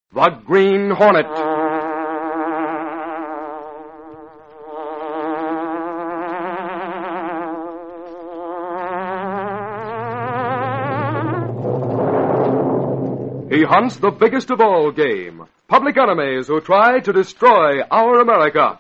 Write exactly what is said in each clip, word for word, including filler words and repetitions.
The Green Hornet. He hunts the biggest of all game, public enemies who try to destroy our America.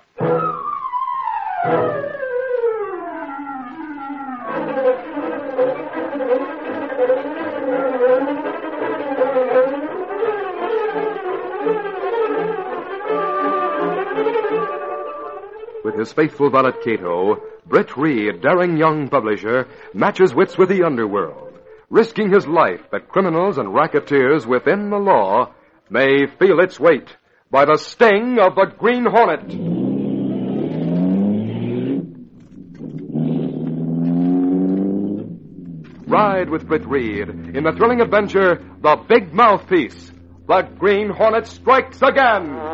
With his faithful valet Cato, Britt Reed, daring young publisher, matches wits with the underworld, risking his life that criminals and racketeers within the law may feel its weight by the sting of the Green Hornet. Ride with Britt Reed in the thrilling adventure, The Big Mouthpiece. The Green Hornet strikes again.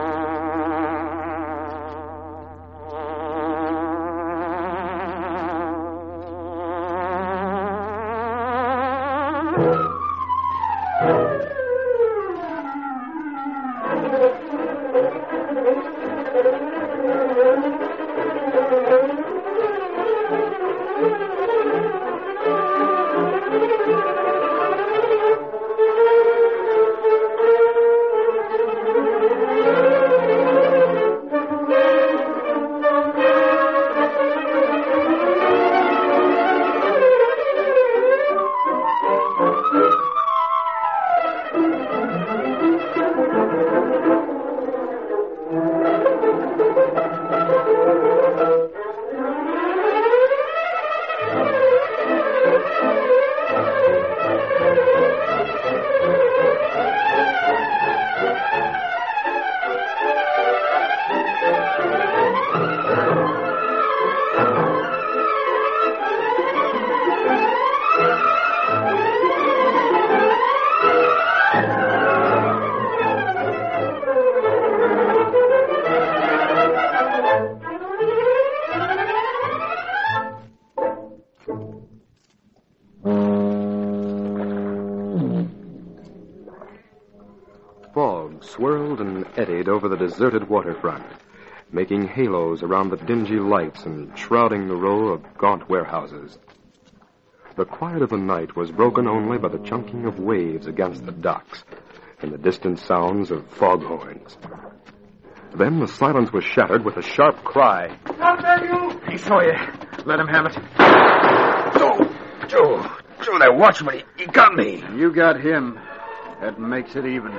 Fog swirled and eddied over the deserted waterfront, making halos around the dingy lights and shrouding the row of gaunt warehouses. The quiet of the night was broken only by the chunking of waves against the docks and the distant sounds of foghorns. Then the silence was shattered with a sharp cry. Stop there, you! He saw you. Let him have it. Joe! Joe! Joe, that watchman, he, he got me. You got him. That makes it even.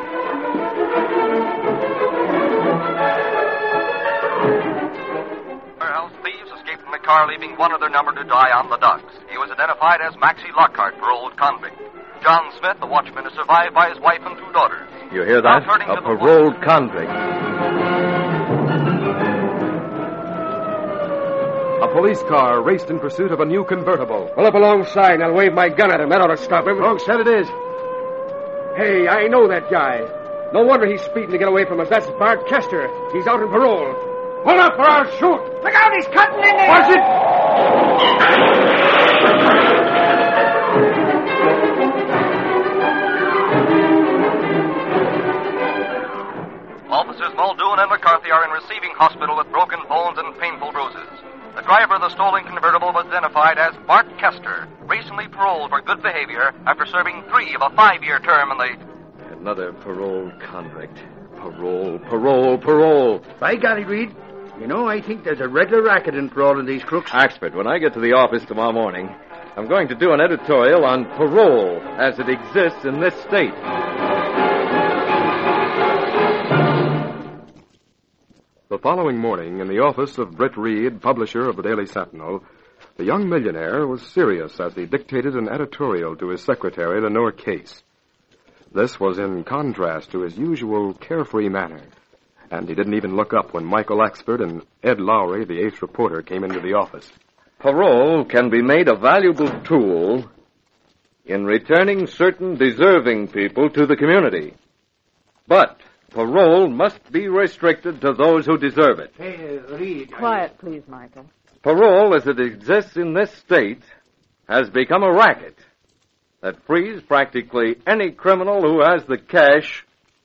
Warehouse thieves escaped from the car, leaving one other number to die on the docks. He was identified as Maxie Lockhart, paroled convict. John Smith, the watchman, is survived by his wife and two daughters. You hear that? A paroled convict. A police car raced in pursuit of a new convertible. Pull up alongside and I'll wave my gun at him. That ought to stop him. Wrong said it is. Hey, I know that guy. No wonder he's speeding to get away from us. That's Bart Kester. He's out on parole. Hold up or I'll shoot. Look out, he's cutting in there. Watch it. Officers Muldoon and McCarthy are in receiving hospital with broken bones and painful bruises. The driver of the stolen convertible was identified as Bart Kester, recently paroled for good behavior after serving three of a five-year term in the... Another paroled convict. Parole, parole, parole. By golly, Reed. You know, I think there's a regular racket in paroling these crooks. Axford, when I get to the office tomorrow morning, I'm going to do an editorial on parole as it exists in this state. The following morning, in the office of Britt Reed, publisher of the Daily Sentinel, the young millionaire was serious as he dictated an editorial to his secretary, Lenore Case. This was in contrast to his usual carefree manner, and he didn't even look up when Michael Axford and Ed Lowry, the ace reporter, came into the office. Parole can be made a valuable tool in returning certain deserving people to the community. But parole must be restricted to those who deserve it. Hey, uh, Reed. Quiet, please, Michael. Parole, as it exists in this state, has become a racket that frees practically any criminal who has the cash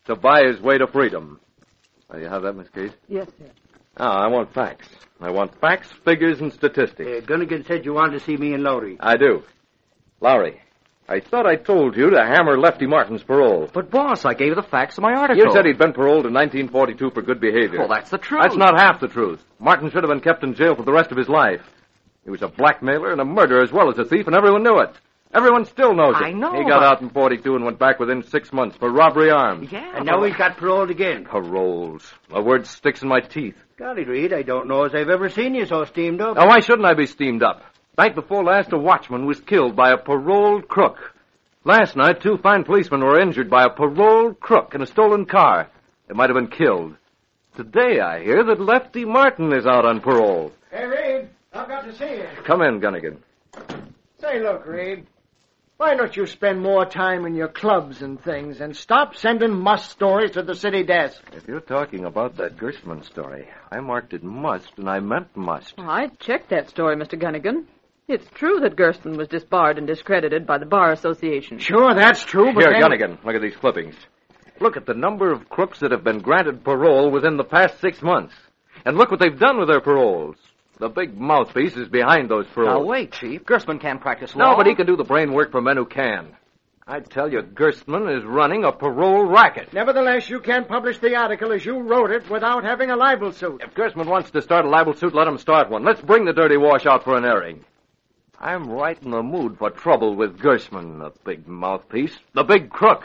to buy his way to freedom. Oh, you have that, Miss Case? Yes, sir. Ah, I want facts. I want facts, figures, and statistics. Uh, Gunnigan said you wanted to see me and Lowry. I do. Lowry, I thought I told you to hammer Lefty Martin's parole. But, boss, I gave you the facts of my article. You said he'd been paroled in nineteen forty-two for good behavior. Well, that's the truth. That's not half the truth. Martin should have been kept in jail for the rest of his life. He was a blackmailer and a murderer as well as a thief, and everyone knew it. Everyone still knows it. I know. He got out in forty-two and went back within six months for robbery armed. Yeah. And now he's got paroled again. Paroles. The word sticks in my teeth. Golly, Reed, I don't know as I've ever seen you so steamed up. Now, why shouldn't I be steamed up? Night before last, a watchman was killed by a paroled crook. Last night, two fine policemen were injured by a paroled crook in a stolen car. They might have been killed. Today, I hear that Lefty Martin is out on parole. Hey, Reed, I've got to see you. Come in, Gunnigan. Say, look, Reed. Why don't you spend more time in your clubs and things and stop sending must stories to the city desk? If you're talking about that Gerstmann story, I marked it must, and I meant must. Well, I checked that story, Mister Gunnigan. It's true that Gerstmann was disbarred and discredited by the Bar Association. Sure, that's true, but Here, then... Gunnigan, look at these clippings. Look at the number of crooks that have been granted parole within the past six months. And look what they've done with their paroles. The big mouthpiece is behind those paroles. Now, wait, Chief. Gerstmann can't practice law. No, but he can do the brain work for men who can. I tell you, Gerstmann is running a parole racket. Nevertheless, you can't publish the article as you wrote it without having a libel suit. If Gerstmann wants to start a libel suit, let him start one. Let's bring the dirty wash out for an airing. I'm right in the mood for trouble with Gerstmann, the big mouthpiece, the big crook.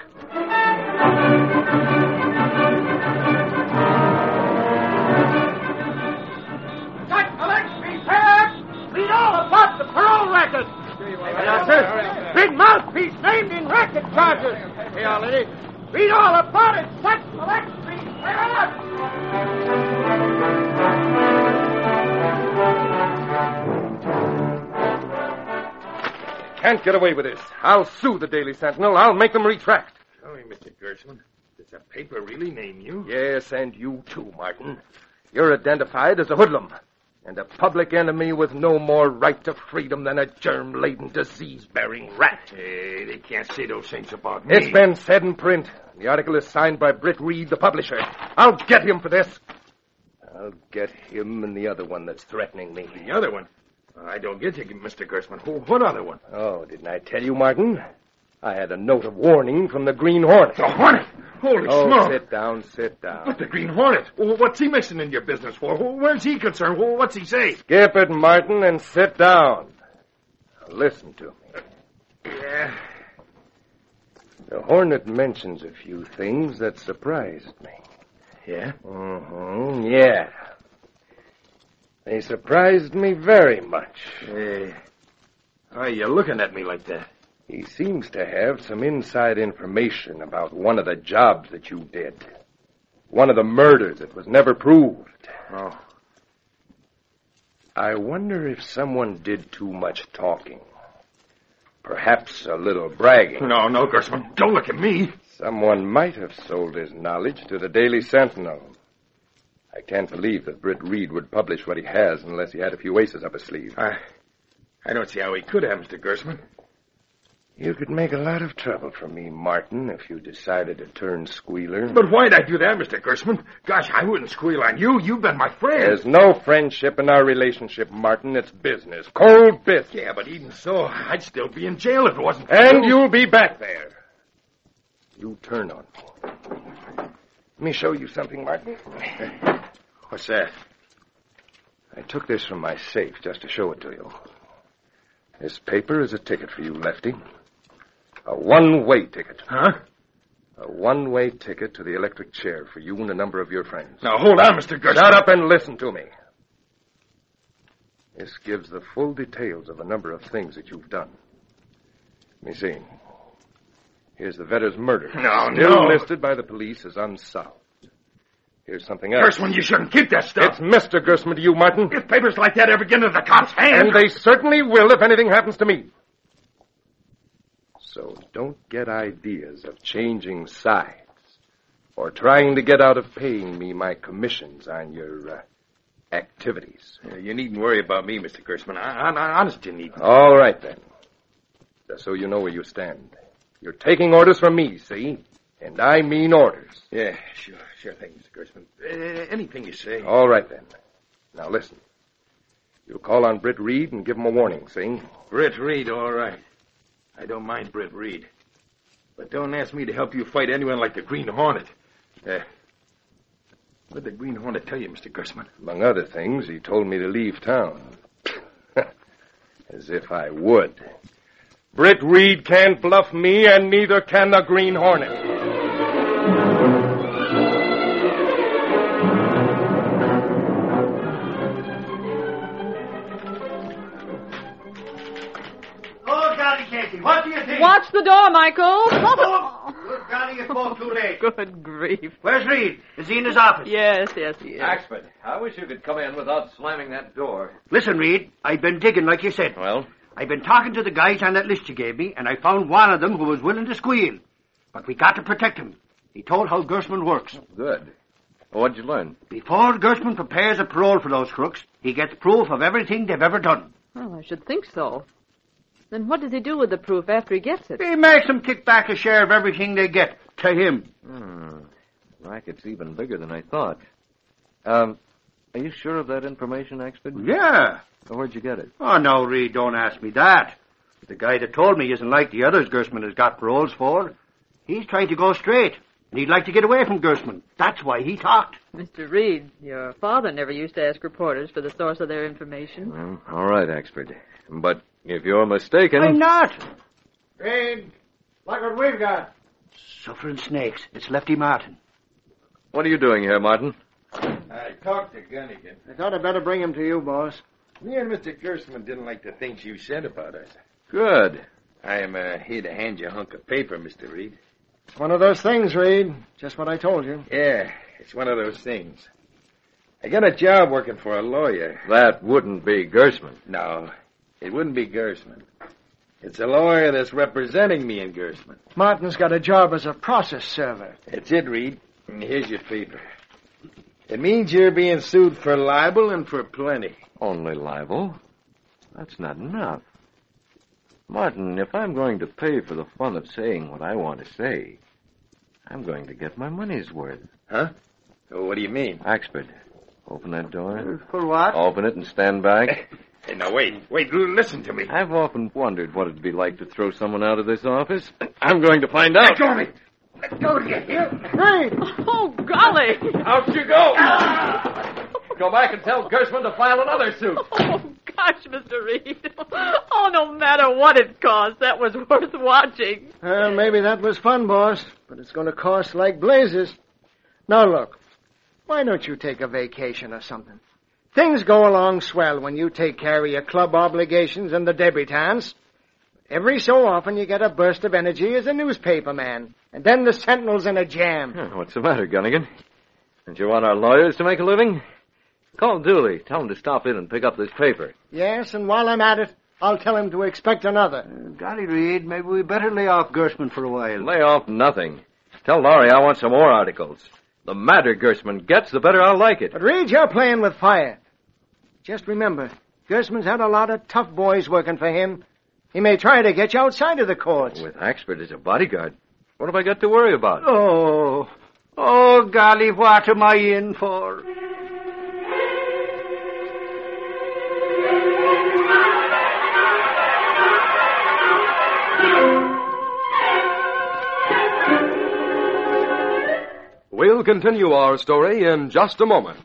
Read all about the parole racket. Yes, sir. Big mouthpiece named in racket charges. Hey, lady. Read all about it. Such electric. Can't get away with this. I'll sue the Daily Sentinel. I'll make them retract. Sorry, Mister Gershman. Does the paper really name you? Yes, and you too, Martin. You're identified as a hoodlum. And a public enemy with no more right to freedom than a germ-laden, disease-bearing rat. Hey, they can't say those things about me. It's been said in print. The article is signed by Britt Reed, the publisher. I'll get him for this. I'll get him and the other one that's threatening me. The other one? I don't get you, Mister Gershman. What other one? Oh, didn't I tell you, Martin? I had a note of warning from the Green Hornet. The Hornet? Holy oh, smoke. sit down, sit down. But the Green Hornet? What's he mixing in your business for? Where's he concerned? What's he say? Skip it, Martin, and sit down. Now, listen to me. Yeah. The Hornet mentions a few things that surprised me. Yeah? Mm-hmm, yeah. They surprised me very much. Hey, why are you looking at me like that? He seems to have some inside information about one of the jobs that you did. One of the murders that was never proved. Oh. I wonder if someone did too much talking. Perhaps a little bragging. No, no, Gershman, don't look at me. Someone might have sold his knowledge to the Daily Sentinel. I can't believe that Britt Reed would publish what he has unless he had a few aces up his sleeve. I, I don't see how he could have, Mister Gershman. You could make a lot of trouble for me, Martin, if you decided to turn squealer. But why'd I do that, Mister Gershman? Gosh, I wouldn't squeal on you. You've been my friend. There's no friendship in our relationship, Martin. It's business. Cold business. Yeah, but even so, I'd still be in jail if it wasn't for And you. you'll be back there. You turn on me. Let me show you something, Martin. What's that? I took this from my safe just to show it to you. This paper is a ticket for you, Lefty. A one-way ticket. Huh? A one-way ticket to the electric chair for you and a number of your friends. Now, hold on, Mister Gershman. Shut up and listen to me. This gives the full details of a number of things that you've done. Let me see. Here's the Vetters murder. No, Still no. listed by the police as unsolved. Here's something else. Gershman, you shouldn't keep that stuff. It's Mister Gershman to you, Martin. If papers like that ever get into the cops' hands... And they certainly will if anything happens to me. So don't get ideas of changing sides or trying to get out of paying me my commissions on your uh, activities. Uh, you needn't worry about me, Mister Gershman. I, I, I honest, you needn't. All right, then. Just so you know where you stand. You're taking orders from me, see? And I mean orders. Yeah, sure, sure thing, Mister Gerstmann. Uh, anything you say. All right, then. Now, listen. You call on Britt Reed and give him a warning, see? Britt Reed, all right. I don't mind Britt Reed. But don't ask me to help you fight anyone like the Green Hornet. Uh, what did the Green Hornet tell you, Mister Gerstmann? Among other things, he told me to leave town. As if I would. Britt Reed can't bluff me, and neither can the Green Hornet. What do you think? Watch the door, Michael. Good golly, you spoke too late. Good grief. Where's Reed? Is he in his office? Yes, yes, he is. Axford, I wish you could come in without slamming that door. Listen, Reed, I've been digging like you said. Well? I've been talking to the guys on that list you gave me, and I found one of them who was willing to squeal. But we got to protect him. He told how Gerstmann works. Good. Well, what'd you learn? Before Gerstmann prepares a parole for those crooks, he gets proof of everything they've ever done. Well, I should think so. Then what does he do with the proof after he gets it? He makes them kick back a share of everything they get to him. Hmm. Racket's even bigger than I thought. Um, are you sure of that information, Axford? Yeah. Well, where'd you get it? Oh, no, Reed, don't ask me that. The guy that told me isn't like the others Gerstmann has got paroles for. He's trying to go straight, and he'd like to get away from Gerstmann. That's why he talked. Mister Reed, your father never used to ask reporters for the source of their information. Well, all right, Axford. But if you're mistaken... I'm not. Reed, look what we've got. Suffering snakes. It's Lefty Martin. What are you doing here, Martin? I talked to Gunnigan. I thought I'd better bring him to you, boss. Me and Mister Gerstmann didn't like the things you said about us. Good. I am uh, here to hand you a hunk of paper, Mister Reed. It's one of those things, Reed. Just what I told you. Yeah, it's one of those things. I got a job working for a lawyer. That wouldn't be Gerstmann. No, it wouldn't be Gerstmann. It's a lawyer that's representing me in Gerstmann. Martin's got a job as a process server. That's it, Reed. And here's your paper. It means you're being sued for libel and for plenty. Only libel? That's not enough. Martin, if I'm going to pay for the fun of saying what I want to say, I'm going to get my money's worth. Huh? Oh, what do you mean? Axford, open that door. For what? Open it and stand back. Hey, now, wait. Wait, listen to me. I've often wondered what it'd be like to throw someone out of this office. I'm going to find out. Let go of me. Let go of you. Reed! Oh, golly! Out you go! Go back and tell Gerstmann to file another suit. Oh, gosh, Mister Reed. Oh, no matter what it cost, that was worth watching. Well, maybe that was fun, boss, but it's going to cost like blazes. Now, look, why don't you take a vacation or something? Things go along swell when you take care of your club obligations and the debutantes. Every so often you get a burst of energy as a newspaper man, and then the Sentinel's in a jam. Oh, what's the matter, Gunnigan? Don't you want our lawyers to make a living? Call Dooley. Tell him to stop in and pick up this paper. Yes, and while I'm at it, I'll tell him to expect another. Uh, golly, Reed, maybe we better lay off Gerstmann for a while. Lay off nothing. Tell Laurie I want some more articles. The madder Gerstmann gets, the better I'll like it. But, Reed, you're playing with fire. Just remember, Gerstmann's had a lot of tough boys working for him. He may try to get you outside of the courts. With Axford as a bodyguard, what have I got to worry about? Oh, oh, golly, what am I in for? We'll continue our story in just a moment.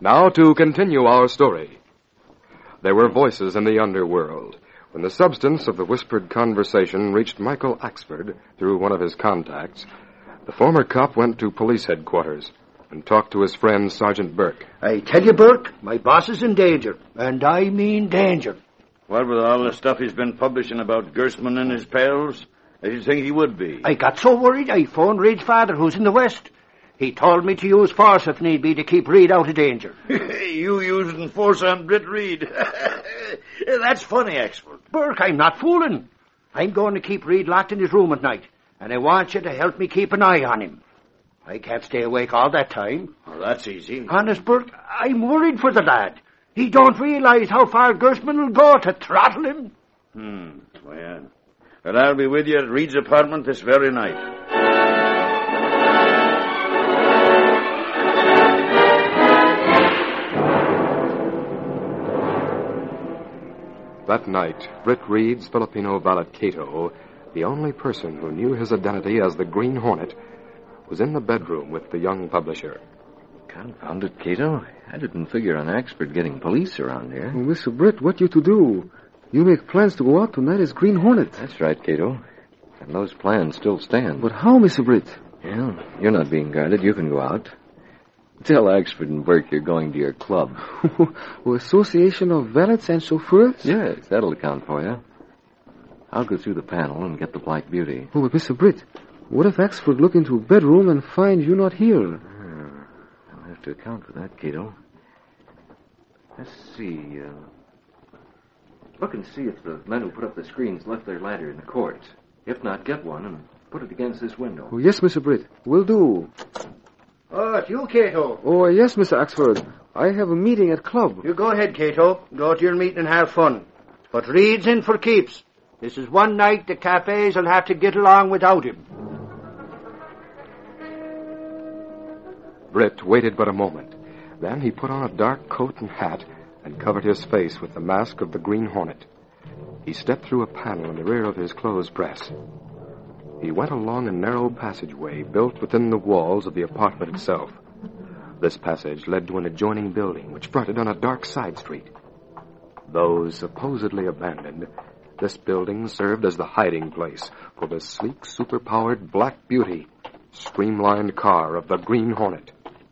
Now to continue our story. There were voices in the underworld. When the substance of the whispered conversation reached Michael Axford through one of his contacts, the former cop went to police headquarters and talked to his friend Sergeant Burke. I tell you, Burke, my boss is in danger, and I mean danger. What with all the stuff he's been publishing about Gerstmann and his pals? I should think he would be. I got so worried I phoned Reed's father, who's in the West. He told me to use force if need be to keep Reed out of danger. You using force on Britt Reed. That's funny, Axford. Burke, I'm not fooling. I'm going to keep Reed locked in his room at night, and I want you to help me keep an eye on him. I can't stay awake all that time. Well, that's easy. Honest, Burke, I'm worried for the lad. He don't realize how far Gerstmann will go to throttle him. Hmm, well, well, I'll be with you at Reed's apartment this very night. That night, Britt Reed's Filipino valet Cato, the only person who knew his identity as the Green Hornet, was in the bedroom with the young publisher. Confound it, Cato. I didn't figure on Axford getting police around here. Well, Mister Britt, what you to do? You make plans to go out tonight as Green Hornet. That's right, Cato. And those plans still stand. But how, Mister Britt? Well, you're not being guarded. You can go out. Tell Axford and Burke you're going to your club. Well, Association of Valets and Chauffeurs? Yes, that'll account for you. I'll go through the panel and get the Black Beauty. Oh, but Mister Britt, what if Axford look into a bedroom and find you not here? Hmm. I'll have to account for that, Cato. Let's see. Uh, look and see if the men who put up the screens left their ladder in the court. If not, get one and put it against this window. Oh, yes, Mister Britt. Will do. Oh, it's you, Cato. Oh, yes, Mister Axford. I have a meeting at club. You go ahead, Cato. Go to your meeting and have fun. But Reed's in for keeps. This is one night the cafes will have to get along without him. Britt waited but a moment. Then he put on a dark coat and hat and covered his face with the mask of the Green Hornet. He stepped through a panel in the rear of his clothes press. He went along a narrow passageway built within the walls of the apartment itself. This passage led to an adjoining building which fronted on a dark side street. Though supposedly abandoned, this building served as the hiding place for the sleek, superpowered Black Beauty, streamlined car of the Green Hornet.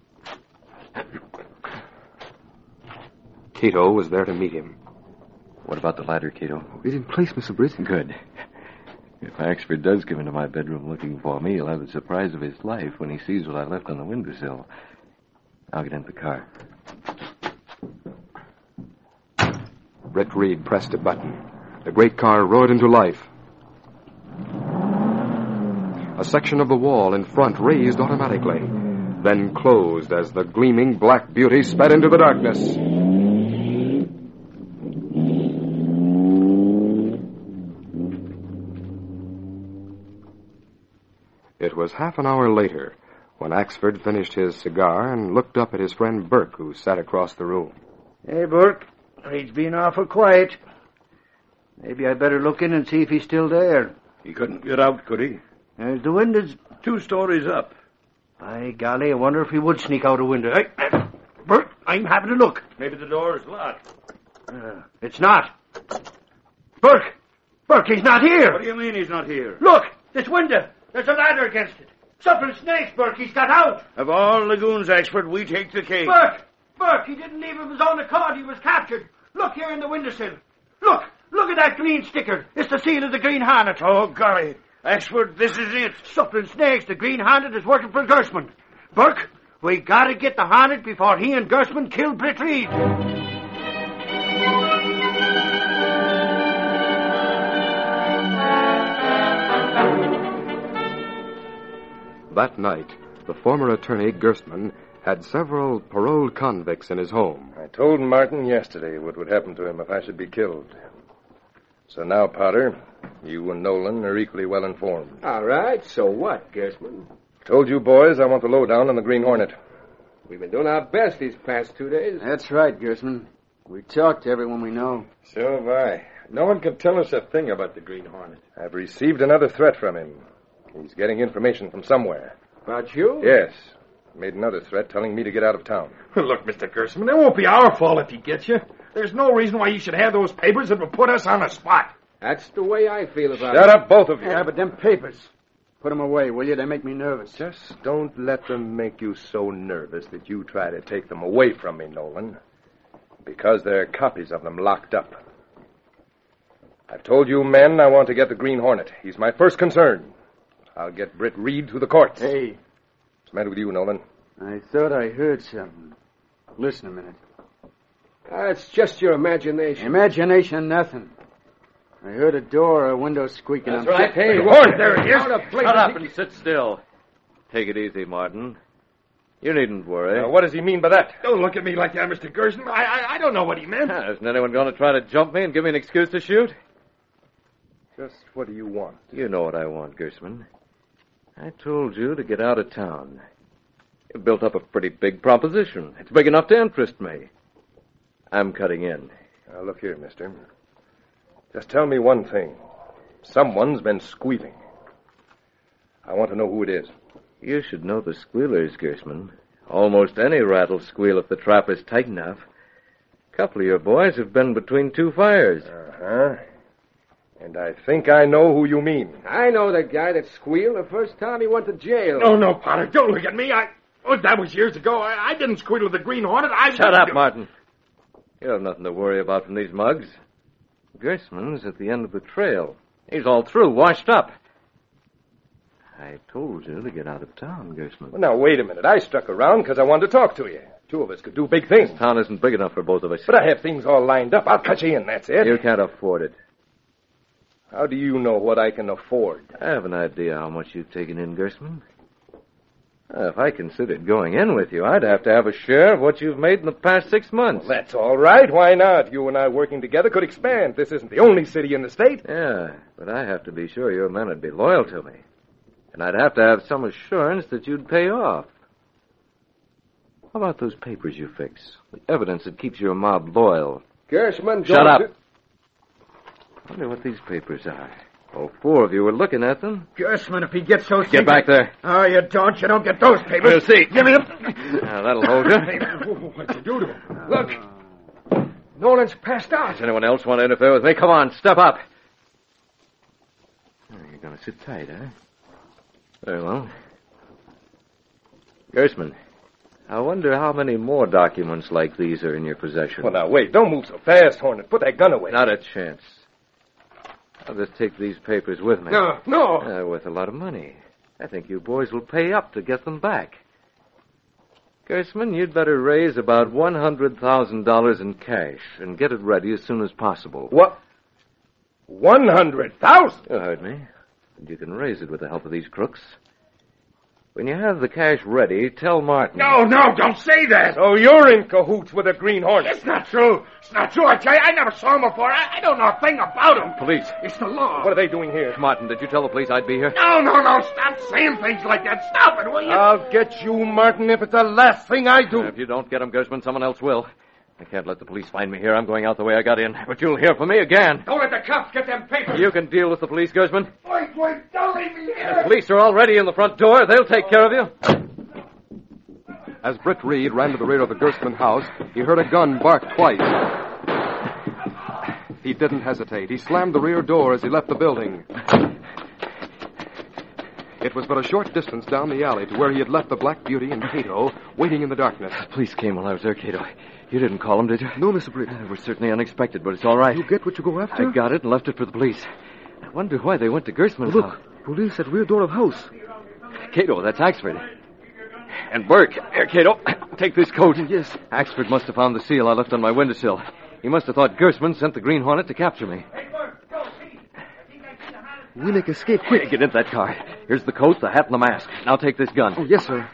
Cato was there to meet him. What about the ladder, Cato? It's in place, Mister Britt. Good. If Axford does come into my bedroom looking for me, he'll have the surprise of his life when he sees what I left on the windowsill. I'll get into the car. Britt Reed pressed a button. The great car roared into life. A section of the wall in front raised automatically, then closed as the gleaming Black Beauty sped into the darkness. It was half an hour later when Axford finished his cigar and looked up at his friend Burke, who sat across the room. Hey, Burke. He's been awful quiet. Maybe I better look in and see if he's still there. He couldn't get out, could he? There's the window's two stories up. By golly, I wonder if he would sneak out a window. Hey, uh, Burke, I'm having a look. Maybe the door is locked. Uh, it's not. Burke! Burke, he's not here! What do you mean he's not here? Look! This window! There's a ladder against it. Suffering snakes, Burke. He's got out. Of all lagoons, Axford, we take the cake. Burke! Burke, he didn't leave of his own accord. He was captured. Look here in the windowsill. Look! Look at that green sticker. It's the seal of the Green Hornet. Oh, golly. Axford, this is it. Suffering snakes. The Green Hornet is working for Gerstmann. Burke, we gotta get the Hornet before he and Gerstmann kill Britt Reed. That night, the former attorney, Gerstmann, had several paroled convicts in his home. I told Martin yesterday what would happen to him if I should be killed. So now, Potter, you and Nolan are equally well informed. All right, so what, Gerstmann? Told you boys I want the lowdown on the Green Hornet. We've been doing our best these past two days. That's right, Gerstmann. We talked to everyone we know. So have I. No one can tell us a thing about the Green Hornet. I've received another threat from him. He's getting information from somewhere. About you? Yes. Made another threat telling me to get out of town. Look, Mister Gerstmann, it won't be our fault if he gets you. There's no reason why you should have those papers that will put us on the spot. That's the way I feel about Shut it. up, both of you. Yeah, but them papers. Put them away, will you? They make me nervous. Just don't let them make you so nervous that you try to take them away from me, Nolan. Because there are copies of them locked up. I've told you men I want to get the Green Hornet. He's my first concern. I'll get Britt Reed through the courts. Hey. What's the matter with you, Nolan? I thought I heard something. Listen a minute. Uh, it's just your imagination. Imagination, nothing. I heard a door or a window squeaking. That's I'm right. Hey, Hornet, there he is. Shut up and sit still. Take it easy, Martin. You needn't worry. Now, what does he mean by that? Don't look at me like that, Mister Gerstmann. I, I I don't know what he meant. Ah, isn't anyone going to try to jump me and give me an excuse to shoot? Just what do you want? You know what I want, Gerstmann. I told you to get out of town. You built up a pretty big proposition. It's big enough to interest me. I'm cutting in. Now, look here, mister. Just tell me one thing. Someone's been squealing. I want to know who it is. You should know the squealers, Gerstmann. Almost any rat'll squeal if the trap is tight enough. A couple of your boys have been between two fires. Uh-huh. And I think I know who you mean. I know the guy that squealed the first time he went to jail. No, no, Potter, don't look at me. I... Oh, that was years ago. I, I didn't squeal with the Green Hornet. I... Shut up, Martin. You have nothing to worry about from these mugs. Gerstmann's at the end of the trail. He's all through, washed up. I told you to get out of town, Gerstmann. Well, now, wait a minute. I stuck around because I wanted to talk to you. Two of us could do big things. This town isn't big enough for both of us. But I have things all lined up. I'll cut you in, that's it. You can't afford it. How do you know what I can afford? I have an idea how much you've taken in, Gerstmann. Uh, if I considered going in with you, I'd have to have a share of what you've made in the past six months. Well, that's all right. Why not? You and I working together could expand. This isn't the only city in the state. Yeah, but I have to be sure your men would be loyal to me. And I'd have to have some assurance that you'd pay off. How about those papers you fix? The evidence that keeps your mob loyal. Gerstmann, Shut up. I wonder what these papers are. Oh, four of you were looking at them. Gerstmann, if he gets so sick... Get back there. Oh, you don't. You don't get those papers. We'll see. Give me them. Now, that'll hold you. What'd you do to him? Look. Nolan's passed out. Does anyone else want to interfere with me? Come on, step up. Oh, you're going to sit tight, huh? Very well. Gerstmann, I wonder how many more documents like these are in your possession. Well, now, wait. Don't move so fast, Hornet. Put that gun away. Not a chance. I'll just take these papers with me. No, no. They're worth a lot of money. I think you boys will pay up to get them back. Gerstmann, you'd better raise about one hundred thousand dollars in cash and get it ready as soon as possible. What? one hundred thousand dollars? You heard me. And you can raise it with the help of these crooks. When you have the cash ready, tell Martin. No, no, don't say that. So you're in cahoots with the Green Hornet. It's not true. It's not true. I tell you, I never saw him before. I, I don't know a thing about him. Police. It's the law. What are they doing here? Martin, did you tell the police I'd be here? No, no, no. Stop saying things like that. Stop it, will you? I'll get you, Martin, if it's the last thing I do. Uh, if you don't get him, Gerstmann, someone else will. I can't let the police find me here. I'm going out the way I got in. But you'll hear from me again. Don't let the cops get them papers. You can deal with the police, Gerstmann. Wait, wait. Don't leave me here. The police are already in the front door. They'll take care of you. As Britt Reed ran to the rear of the Gerstmann house, he heard a gun bark twice. He didn't hesitate. He slammed the rear door as he left the building. It was but a short distance down the alley to where he had left the Black Beauty and Cato waiting in the darkness. The police came while I was there, Cato. You didn't call them, did you? No, Mister Britt. Uh, it was certainly unexpected, but it's all right. You get what you go after? I got it and left it for the police. I wonder why they went to Gerstmann's Look, house. police at rear door of house. Cato, that's Axford. And Burke. Here, Cato, take this coat. Yes. Axford must have found the seal I left on my windowsill. He must have thought Gerstmann sent the Green Hornet to capture me. We make escape quick. Get into that car. Here's the coat, the hat, and the mask. Now take this gun. Oh, yes, sir.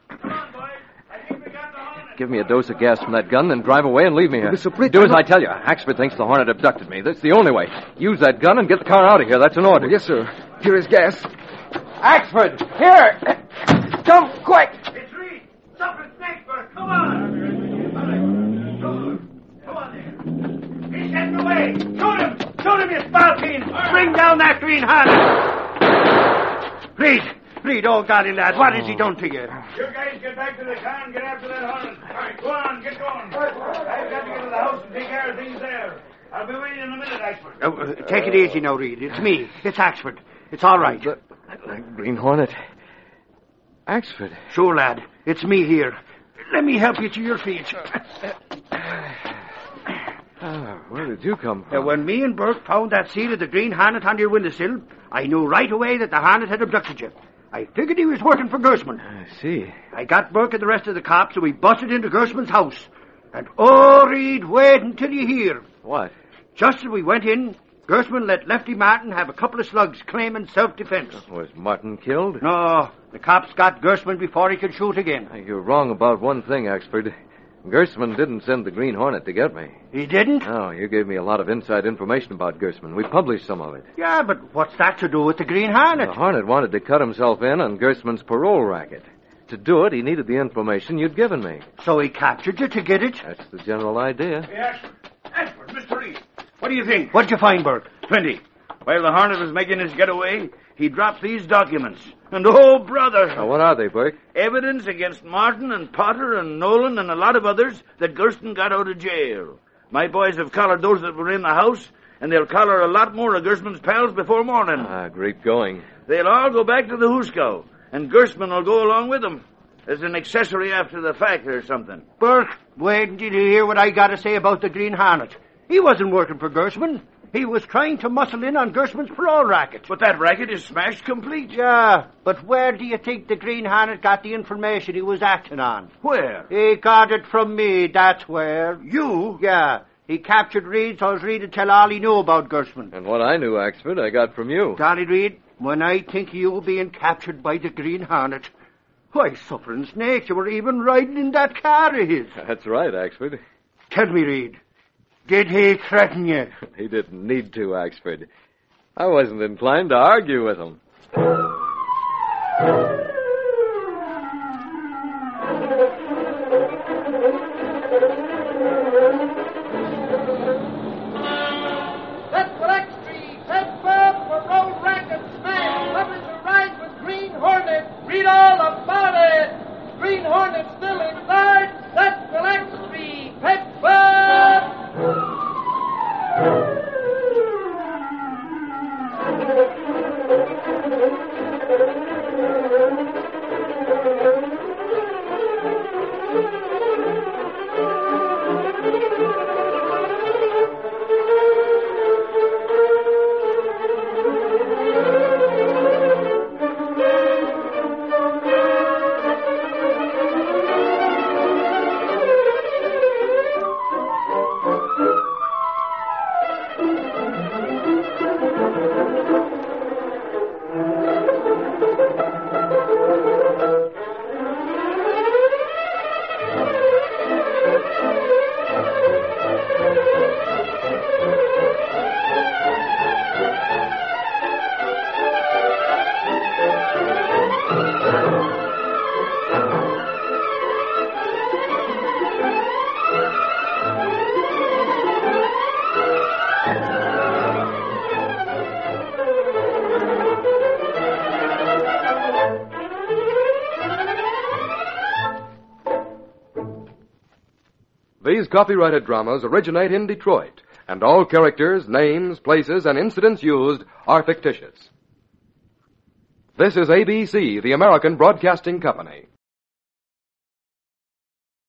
Give me a dose of gas from that gun, then drive away and leave me here. Mister Britt, Do as I tell you. Axford thinks the Hornet abducted me. That's the only way. Use that gun and get the car out of here. That's an order. Oh, yes, sir. Here is gas. Axford, here. Come quick. It's Reed. Something's Snakesburg. Come on. All right. Come on. Come on there. He's heading away. Shoot him. Shoot him, you spalpeen. Bring down that Green Hornet. Reed. Reed, oh, golly, lad, what has he done to you? You guys get back to the car and get after that hornet. All right, go on, get going. I've got to get to the house and take care of things there. I'll be waiting in a minute, Axford. Oh, uh, take it easy now, Reed. It's me. It's Axford. It's all right. The, the Green Hornet. Axford. Sure, lad. It's me here. Let me help you to your feet. Ah, where did you come from? Uh, when me and Burke found that seal of the Green Hornet on your windowsill, I knew right away that the Hornet had abducted you. I figured he was working for Gersman. I see. I got Burke and the rest of the cops, so we busted into Gersman's house. And, oh, Reed, wait until you hear. What? Just as we went in, Gersman let Lefty Martin have a couple of slugs claiming self-defense. Was Martin killed? No, the cops got Gersman before he could shoot again. You're wrong about one thing, Axford. Gersman didn't send the Green Hornet to get me. He didn't? No, you gave me a lot of inside information about Gersman. We published some of it. Yeah, but what's that to do with the Green Hornet? The Hornet wanted to cut himself in on Gersman's parole racket. To do it, he needed the information you'd given me. So he captured you to get it? That's the general idea. Hey, Ashford. Ashford, Mister Reed. What do you think? What'd you find, Burke? Plenty. While the Hornet was making his getaway, he dropped these documents. And, oh, brother. Now, what are they, Burke? Evidence against Martin and Potter and Nolan and a lot of others that Gersten got out of jail. My boys have collared those that were in the house, and they'll collar a lot more of Gersman's pals before morning. Ah, great going. They'll all go back to the Huskow, and Gersman will go along with them as an accessory after the fact or something. Burke, wait until you hear what I got to say about the Green Hornet. He wasn't working for Gersman. He was trying to muscle in on Gersman's parole racket. But that racket is smashed complete. Yeah, but where do you think the Green Hornet got the information he was acting on? Where? He got it from me, that's where. You? Yeah. He captured Reed, so Reed to tell all he knew about Gersman. And what I knew, Axford, I got from you. Dolly Reed, when I think of you being captured by the Green Hornet, why, suffering snakes, you were even riding in that car of his. That's right, Axford. Tell me, Reed, did he threaten you? He didn't need to, Axford. I wasn't inclined to argue with him. That's Black Street. Head firm for road racket smash. Lovers to ride with Green Hornet. Read all about it. Green Hornet still inside. That's Black Street. Head firm. These copyrighted dramas originate in Detroit, and all characters, names, places, and incidents used are fictitious. This is A B C, the American Broadcasting Company.